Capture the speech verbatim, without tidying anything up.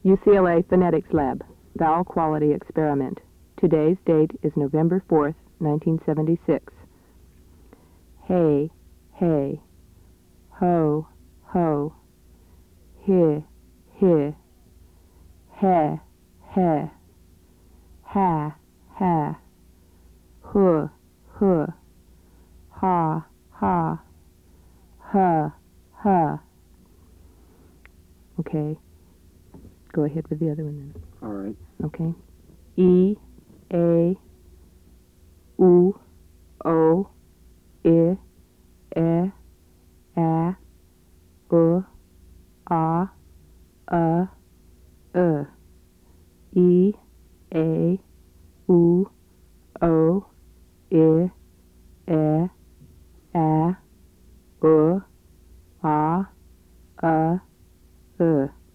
U C L A Phonetics Lab, Vowel Quality Experiment. Today's date is November fourth, nineteen seventy-six. Hey, hey, ho, ho, he, he, he, he, ha, ha, huh, huh, ha, ha, ha, ha. Okay. Go ahead with the other one then. All right. Okay. E, A, U, O, I, E, A, U, A, A, E. E, A, U, O, I, E, A, U, A, A, E.